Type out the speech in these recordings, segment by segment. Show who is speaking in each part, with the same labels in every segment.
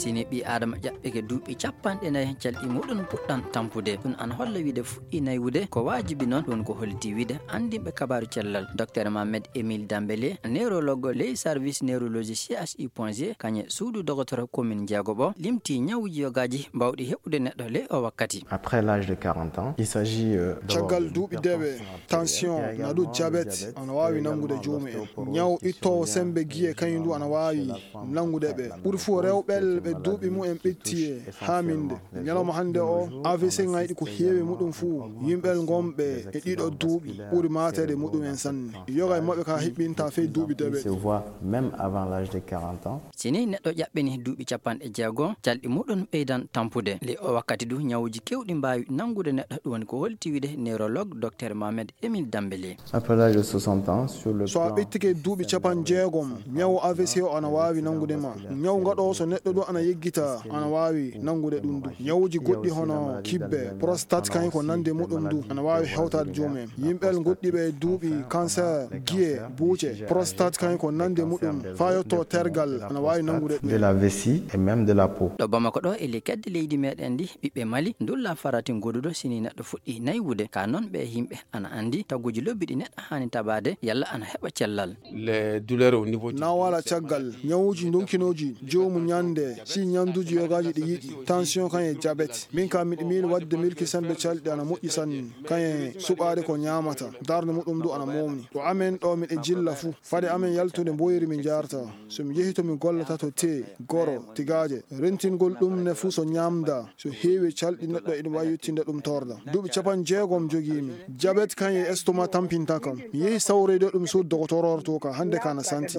Speaker 1: sini bi adama jabbe ke duubi cappanɗe nayi calɗi muɗum puɗɗan tampude ɗum an holla wiide fuɗɗi naywude ko wajibi noon ɗum ko holti wiide andimɓe kabaru cellal docteur Mohamed Emile Dambélé neurologue ley service neurologie CHI.G kañe suudu docteur commune Diagobo limti ñawuji yogaji mbawɗi heɓude neɗɗo le o wakkati.
Speaker 2: Après l'âge de 40 ans il s'agit
Speaker 3: caggal duuɓi deɓe tension naɗu diabète ana wawi nangude joomu en ñaw ittowo sembe guiye kañum du ana wawi nangude ɓe ɓuuri fo rewɓel ɓe duuɓi mumen ɓetti e haminde ñalawma hande o AVC ngayɗi ko heewi muɗum fuu yimɓel gomɓe e ɗiɗo duuɓi ɓuuri matede muɗumen sanne yoga e mabɓe ka hiɓɓinta fey duuɓi deɓe
Speaker 2: se voit même avant l'âge de 40 ans
Speaker 1: sini neɗɗo ƴaɓɓini duuɓi capanɗe jeego calɗi muɗum ɓeydan tampude le o wakkati du ñawuji kewɗi mbawi nangude neɗɗo ɗum woni ko holti wiide neurologue docteur Mohamed Emile Dambélé.
Speaker 2: après l'âge de 60 ans sur le
Speaker 3: so a ɓettike duuɓi capan jeegom ñawu AVC o ana wawi nangude ma ñawu ngaɗo so neɗɗo ɗo ana yeggita ana wawi nangude ɗum du ñawuji goɗɗi hono kibbe prostate kañum ko nande muɗum du ana wawi hewtade joomumen yimɓel goɗɗiɓe duuɓi cancer guiye buuce prostate kañum ko nande muɗum fa yetto tergal ana wawi nangude
Speaker 2: de la vessie et même de la peau
Speaker 1: ɗo Bamako ɗo e kedde leydi meɗen ndi ɓiɓɓe Mali ndulla farati goduɗo sini neɗɗo fuɗɗi naywude ka noon ɓe yimɓe ana andi taguji lobbiɗi neɗɗo hani tabade yalla ana heɓa cellal
Speaker 4: les douleurs au niveau
Speaker 3: na wala caggal ñawuji donkinoji jomum ñande si ñanduji yogaji ɗi yiɗi tension kañe diabète min ka miɗi miili wadde milki sembe calɗi ana moƴƴi sanne kañe suɓade ko ñamata darde muɗum du ana mawni to amen ɗo miɗe jilla fuu fade amen yaltude mboyri min jarta somi yehi tomi gollata to te goro tigaje rentingol ɗum ne fuu so ñamda so heewi calɗi neɗɗo eɗum wawi yettinde ɗum torda duuɓi capan jeegom jogimi diabète kañe estomac tampinta kam mi yehi sawrede ɗum so doctoror to ka hande kana santi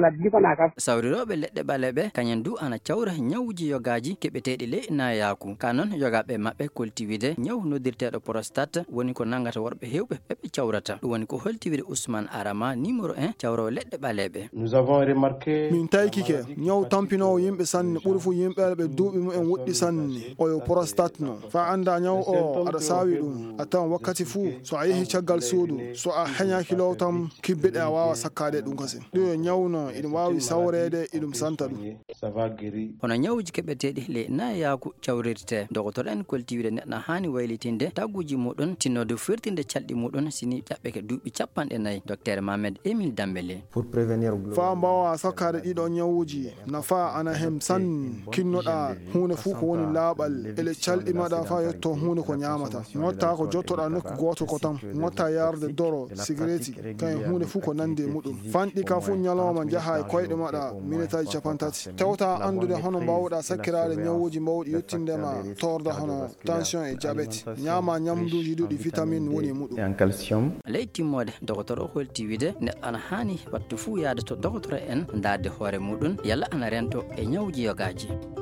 Speaker 1: sawriroɓe leɗɗe ɓaleɓe kañen du ana cawra ñawuji yogaji keɓeteɗi ley nayaku ka noon yogaɓe mabɓe kolti wiide ñaw noddirteɗo prostate woni ko nangata worɓe hewɓe ɓeɓe cawrata ɗum woni ko holti wiide Ousmane Arama numéro 1 cawrowo leɗɗe ɓaleɓe.
Speaker 4: nous avons remarqué
Speaker 3: min taykike ñaw tampinowo yimɓe sanne ɓuuri fu yimɓeɓe ɓe duuɓi mumen woɗɗi sanne oyo prostate no fa anda ñaw o aɗa sawi ɗum a tawan wakkati fuu so a yeehi caggal suudu so a heñakilo tam kibbe ɗe a wawa sakkade ɗum kasi ɗum yo ñawno iɗum wawi sawrede iɗum santa ɗum
Speaker 1: hono ñawuji keɓeteɗi le nayaku cawrirte docteur en kolti wiide neɗɗo hani waylitinde tagguji muɗum tinnode firtinde calɗi muɗum sini ƴaɓɓe ke duuɓi capanɗe nayyi docteur Mohamed Emile Dambélé.
Speaker 2: pour prévenir
Speaker 3: fa mbawa sakkade ɗiɗo ñawuji nafa ana hem sanne kinnoɗa hunde fuu ko woni laaɓal ele calɗi maɗa fa yetto hunde ko ñamata gotta ko jottoɗa nokku goto ko tam gotta yarde doro cigarette kañum hunde fuu ko nande muɗum fanɗi ka fuu ñalawma jaaha e koyɗe maɗa minutaji capantati tewta andude hono mbawɗa sakkirade ñawuji mbawɗi yettindema torda hono tension e diabète ñama ñamduji ɗuɗi vitamine woni muɗum
Speaker 2: en calcium
Speaker 1: ley timmode docteur o holti wiide neɗɗo ana hani wattu fuu yaade to docteur en darde hoore muɗum yalla ana rento e ñawuji yogaji.